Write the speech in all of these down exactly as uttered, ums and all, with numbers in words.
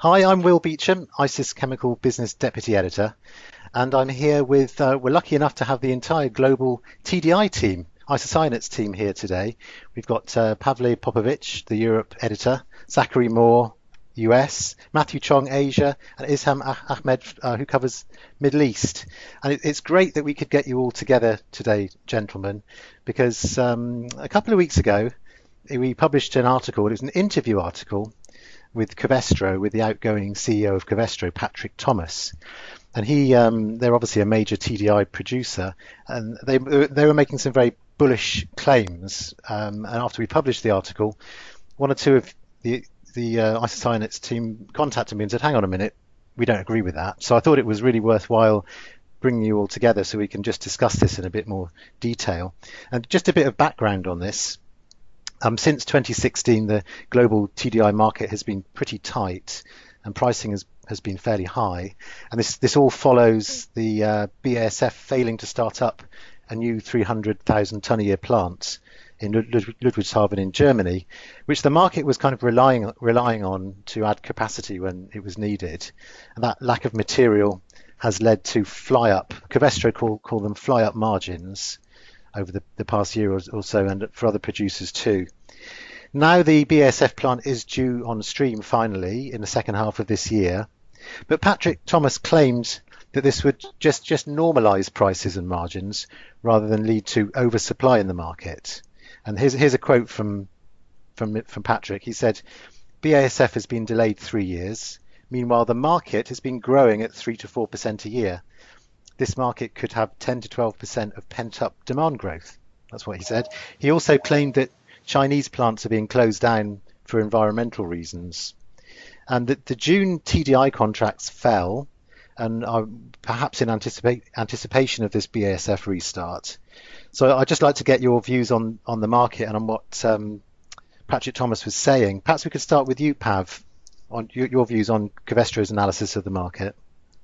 Hi, I'm Will Beecham, ICIS Chemical Business Deputy Editor, and I'm here with, uh, we're lucky enough to have the entire global T D I team, Isocyanate team here today. We've got uh, Pavle Popovic, the Europe editor, Zachary Moore, U S, Matthew Chong, Asia, and Isham Ah- Ahmed, uh, who covers Middle East. And it, it's great that we could get you all together today, gentlemen, because um, a couple of weeks ago, we published an article, it was an interview article with Covestro, with the outgoing C E O of Covestro, Patrick Thomas. And he, um, they're obviously a major T D I producer, and they they were making some very bullish claims. Um, and after we published the article, one or two of the the uh, isocyanates team contacted me and said, "Hang on a minute, we don't agree with that." So I thought it was really worthwhile bringing you all together so we can just discuss this in a bit more detail. And just a bit of background on this. Um, since twenty sixteen, the global T D I market has been pretty tight and pricing has, has been fairly high. And this, this all follows the uh, B A S F failing to start up a new three hundred thousand tonne a year plant in Lud- Ludwigshafen in Germany, which the market was kind of relying, relying on to add capacity when it was needed. And that lack of material has led to fly up, Covestro call, call them fly up margins over the, the past year or, or so, and for other producers too. Now the B A S F plant is due on stream finally in the second half of this year, but Patrick Thomas claimed that this would just, just normalise prices and margins rather than lead to oversupply in the market. And here's, here's a quote from, from, from Patrick. He said, B A S F has been delayed three years. Meanwhile, the market has been growing at three to four percent a year. This market could have ten to twelve percent of pent-up demand growth. That's what he said. He also claimed that Chinese plants are being closed down for environmental reasons, and that the June T D I contracts fell, and are perhaps in anticipate, anticipation of this B A S F restart. So I'd just like to get your views on, on the market and on what um, Patrick Thomas was saying. Perhaps we could start with you, Pav, on your, your views on Covestro's analysis of the market.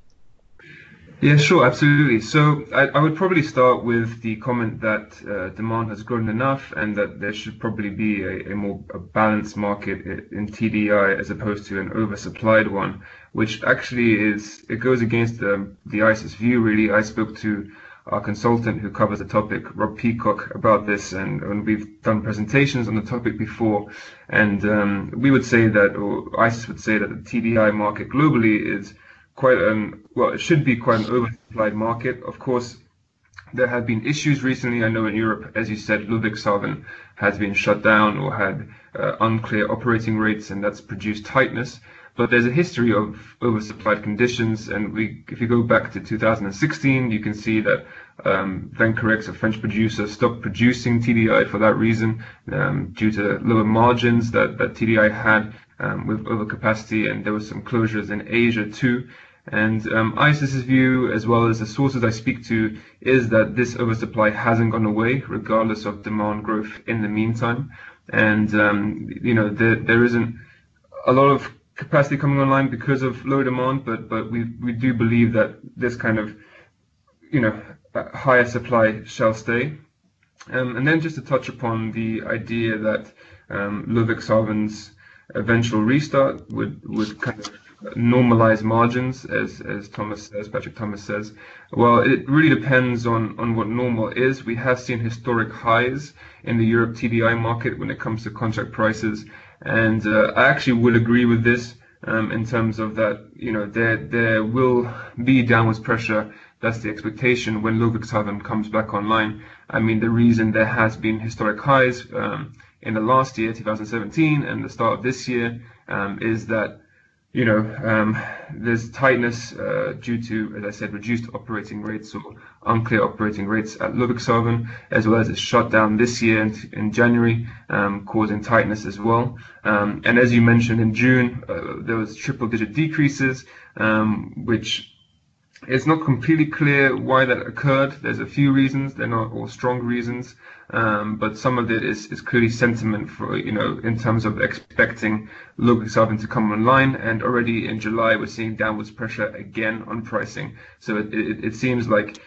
Yeah, sure, absolutely. So I, I would probably start with the comment that uh, demand has grown enough and that there should probably be a, a more a balanced market in T D I as opposed to an oversupplied one, which actually is, it goes against the, the ICIS view, really. I spoke to our consultant who covers the topic, Rob Peacock, about this, and, and we've done presentations on the topic before. And um, we would say that, or ICIS would say that the T D I market globally is quite an, well, it should be quite an oversupplied market. Of course, there have been issues recently. I know in Europe, as you said, Ludwigshafen has been shut down or had uh, unclear operating rates, and that's produced tightness. But there's a history of oversupplied conditions, and we, if you go back to two thousand sixteen, you can see that um, Vencorex, a French producer, stopped producing T D I for that reason, um, due to lower margins that, that T D I had um, with overcapacity, and there were some closures in Asia too. And um, ICIS's view, as well as the sources I speak to, is that this oversupply hasn't gone away, regardless of demand growth in the meantime. And um, you know, there there isn't a lot of capacity coming online because of low demand, but but we we do believe that this kind of, you know, higher supply shall stay. Um, and then just to touch upon the idea that um, Ludwigshafen's eventual restart would would kind of normalize margins, as as Thomas says, Patrick Thomas says. Well, it really depends on on what normal is. We have seen historic highs in the Europe T D I market when it comes to contract prices, and uh, I actually would agree with this um, in terms of that. You know, there there will be downwards pressure. That's the expectation when Ludwigshafen comes back online. I mean, the reason there has been historic highs um, in the last year, two thousand seventeen, and the start of this year um, is that, you know, um, there's tightness uh, due to, as I said, reduced operating rates or unclear operating rates at Ludwigshafen, as well as its shutdown this year in, in January, um, causing tightness as well. Um, and as you mentioned, in June, uh, there was triple-digit decreases, um, which it's not completely clear why that occurred. There's a few reasons. They're not all strong reasons, um, but some of it is, is clearly sentiment for, you know, in terms of expecting Ludwigshafen to come online. And already in July, we're seeing downwards pressure again on pricing. So it, it, it seems like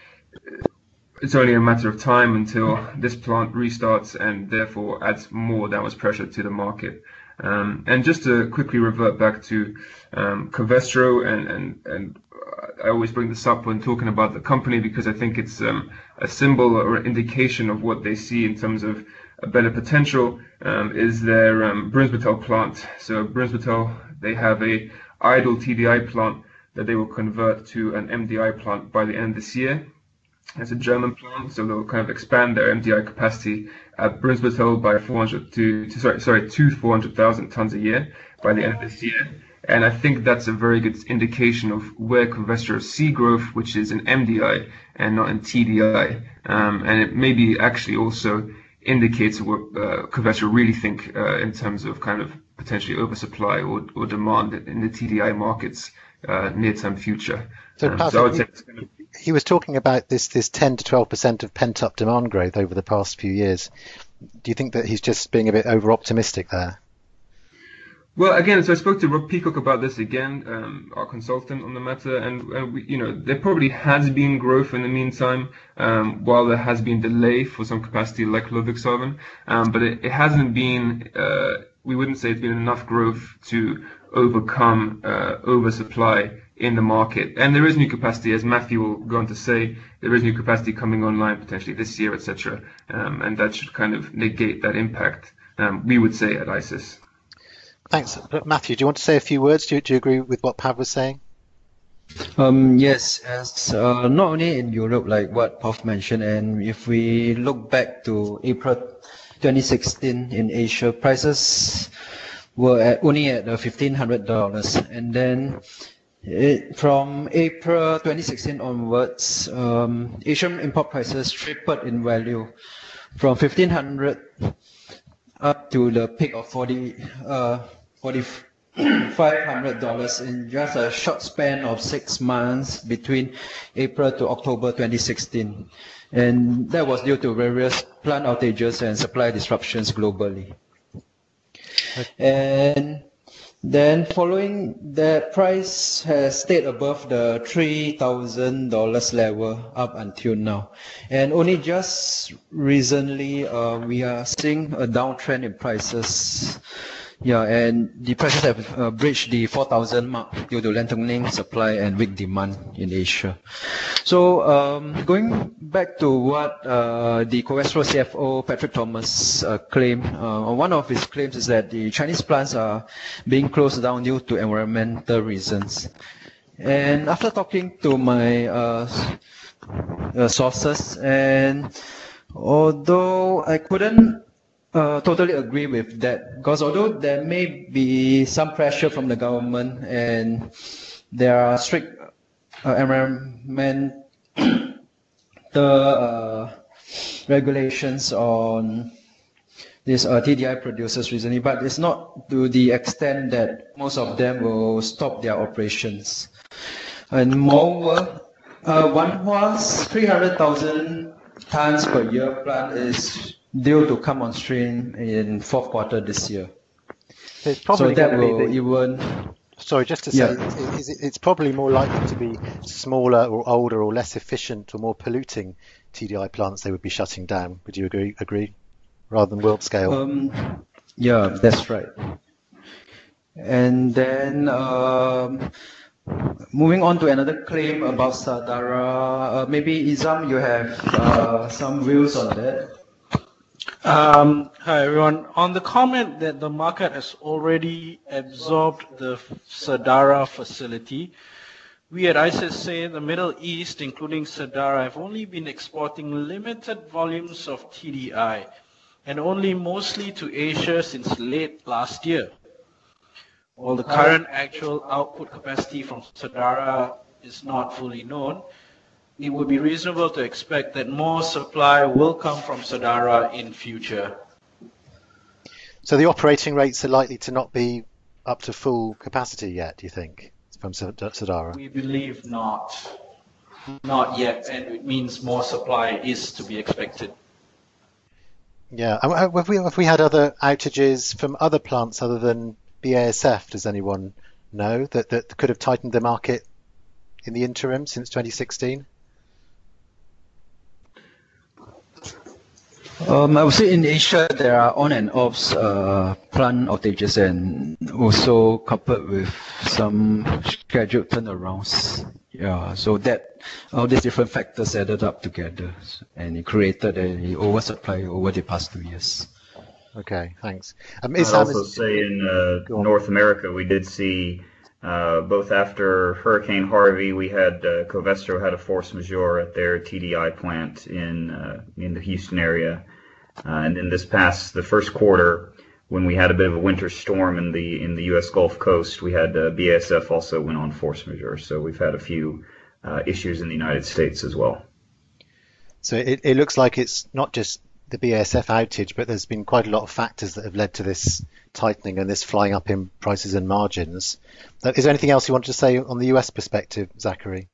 it's only a matter of time until this plant restarts and therefore adds more downwards pressure to the market. Um, and just to quickly revert back to um, Covestro, and, and, and I always bring this up when talking about the company because I think it's um, a symbol or indication of what they see in terms of a better potential, um, is their um, Brunsbüttel plant. So Brunsbüttel, they have a idle T D I plant that they will convert to an M D I plant by the end of this year. It's a German plant, so they'll kind of expand their M D I capacity at Brunsbüttel by four hundred to, to sorry sorry to four hundred thousand tons a year by the end of this year. And I think that's a very good indication of where Covestro see growth, which is in M D I and not in T D I. Um, and it maybe actually also indicates what uh, Covestro really think uh, in terms of kind of potentially oversupply or, or demand in the T D I markets uh, near-term future. So, um, Pavel, so I would say it's kind of, he was talking about this this ten to twelve percent of pent-up demand growth over the past few years. Do you think that he's just being a bit over-optimistic there? well, again, so I spoke to Rob Peacock about this again, um, our consultant on the matter, and, and we, you know, there probably has been growth in the meantime, um, while there has been delay for some capacity like Ludwigshafen, um, but it, it hasn't been, uh, we wouldn't say it's been enough growth to overcome uh, oversupply in the market. And there is new capacity, as Matthew will go on to say, there is new capacity coming online potentially this year, et cetera, um, and that should kind of negate that impact, um, we would say, at ICIS. Thanks. Matthew, do you want to say a few words? Do you, do you agree with what Pav was saying? Um, yes, as uh, not only in Europe, like what Pav mentioned, and if we look back to April twenty sixteen in Asia, prices were at, only at uh, fifteen hundred dollars, and then it, from April twenty sixteen onwards, um, Asian import prices tripled in value from fifteen hundred up to the peak of forty, uh, forty-five hundred dollars in just a short span of six months between April to October twenty sixteen. And that was due to various plant outages and supply disruptions globally. And then following that, price has stayed above the three thousand dollars level up until now. And only just recently, uh, we are seeing a downtrend in prices. Yeah, and the prices have uh, breached the four thousand mark due to lengthening supply and weak demand in Asia. So um, going back to what uh, the Covestro C F O Patrick Thomas uh, claimed, uh, one of his claims is that the Chinese plants are being closed down due to environmental reasons. And after talking to my uh, uh, sources, and although I couldn't Uh, totally agree with that, because although there may be some pressure from the government and there are strict uh, environmental uh, regulations on these uh, T D I producers recently, but it's not to the extent that most of them will stop their operations. And moreover, uh, Wanhua's three hundred thousand tons per year plant is due to come on stream in fourth quarter this year. So, it's probably so that going to will be the, even... Sorry, just to say, Yeah. it, is it, it's probably more likely to be smaller or older or less efficient or more polluting T D I plants they would be shutting down. Would you agree? Agree? Rather than world scale? Um, yeah, that's right. And then um, moving on to another claim about Sadara, uh, maybe Izam, you have uh, some views on that? Um, hi everyone. On the comment that the market has already absorbed the Sadara facility, we at ICIS say the Middle East, including Sadara, have only been exporting limited volumes of T D I, and only mostly to Asia since late last year. While the current actual output capacity from Sadara is not fully known, it would be reasonable to expect that more supply will come from Sadara in future. So the operating rates are likely to not be up to full capacity yet, do you think, from Sadara? We believe not. Not yet, and it means more supply is to be expected. Yeah. Have we, have we had other outages from other plants other than B A S F, does anyone know, that, that could have tightened the market in the interim since twenty sixteen? Um, I would say in Asia there are on and offs uh, plant outages and also coupled with some scheduled turnarounds. Yeah, so that all these different factors added up together, and it created a oversupply over the past two years. Okay, thanks. Um, I'd Isham, also is- say in uh, Go on. North America, we did see uh, both after Hurricane Harvey, we had uh, Covestro had a force majeure at their T D I plant in uh, in the Houston area, uh, and then this past the first quarter, when we had a bit of a winter storm in the in the U S Gulf Coast, we had uh, B A S F also went on force majeure. So we've had a few uh, issues in the United States as well. so it, it looks like it's not just the B A S F outage, but there's been quite a lot of factors that have led to this tightening and this flying up in prices and margins. Uh, Is there anything else you wanted to say on the U S perspective, Zachary?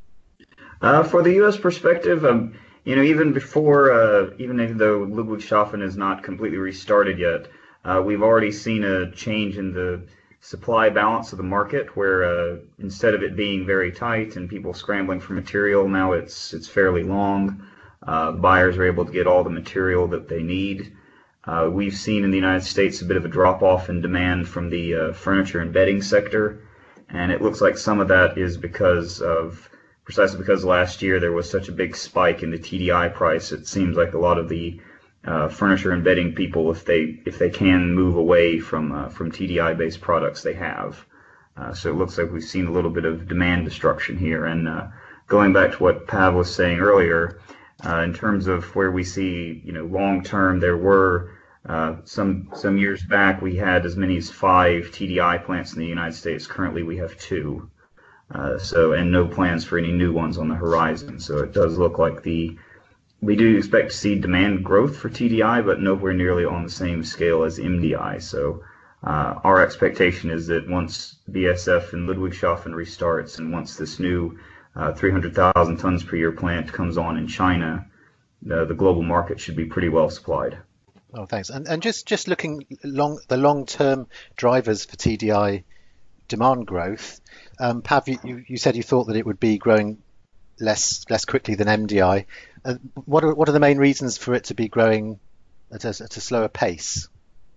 Uh, for the U S perspective, um, you know, even before, uh, even though Ludwigshafen is not completely restarted yet, uh, we've already seen a change in the supply balance of the market, where uh, instead of it being very tight and people scrambling for material, now it's it's fairly long. Uh, buyers are able to get all the material that they need. Uh, we've seen in the United States a bit of a drop-off in demand from the uh, furniture and bedding sector, and it looks like some of that is because of, precisely because last year there was such a big spike in the T D I price. It seems like a lot of the uh, furniture and bedding people, if they if they can move away from uh, from T D I-based products, they have. Uh, so it looks like we've seen a little bit of demand destruction here. And uh, going back to what Pav was saying earlier, uh, in terms of where we see, you know, long term, there were uh, some some years back we had as many as five T D I plants in the United States. Currently, we have two. Uh, so and no plans for any new ones on the horizon. So it does look like the we do expect to see demand growth for T D I, but nowhere nearly on the same scale as M D I. So uh, our expectation is that once B A S F and Ludwigshafen restarts, and once this new uh, three hundred thousand tons per year plant comes on in China, the, the global market should be pretty well supplied. Oh, thanks. And and just just looking long the long-term drivers for T D I demand growth. Um, Pav, you, you said you thought that it would be growing less less quickly than M D I. Uh, what are what are the main reasons for it to be growing at a, at a slower pace?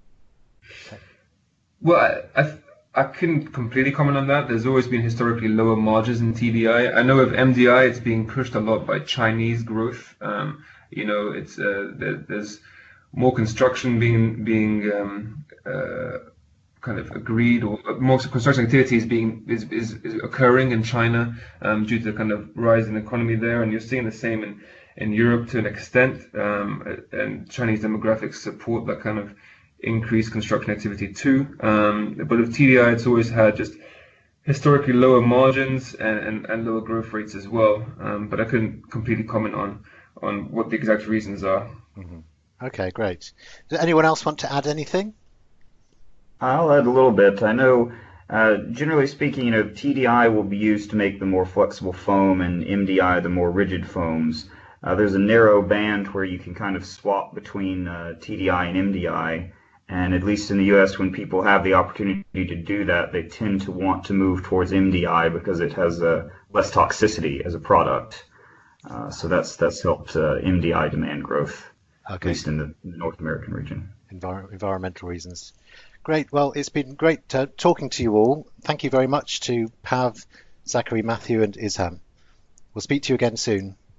Well, I, I I couldn't completely comment on that. There's always been historically lower margins in T D I. I know of M D I, it's being pushed a lot by Chinese growth. Um, you know, it's uh, there, there's more construction being being um, uh, kind of agreed, or most construction activities being is, is, is occurring in China um, due to the kind of rise in economy there, and you're seeing the same in, in Europe to an extent, um, and Chinese demographics support that kind of increased construction activity too. Um, but with T D I, it's always had just historically lower margins and, and, and lower growth rates as well. Um, but I couldn't completely comment on on what the exact reasons are. Mm-hmm. Okay, great. Does anyone else want to add anything? I'll add a little bit. I know, uh, generally speaking, you know, T D I will be used to make the more flexible foam, and M D I the more rigid foams. Uh, there's a narrow band where you can kind of swap between uh, T D I and M D I, and at least in the U S, when people have the opportunity to do that, they tend to want to move towards M D I because it has uh, less toxicity as a product. Uh, so that's that's helped uh, M D I demand growth, Okay. at least in the North American region. Envir- environmental reasons. Great. Well, it's been great uh, talking to you all. Thank you very much to Pav, Zachary, Matthew, and Isham. We'll speak to you again soon.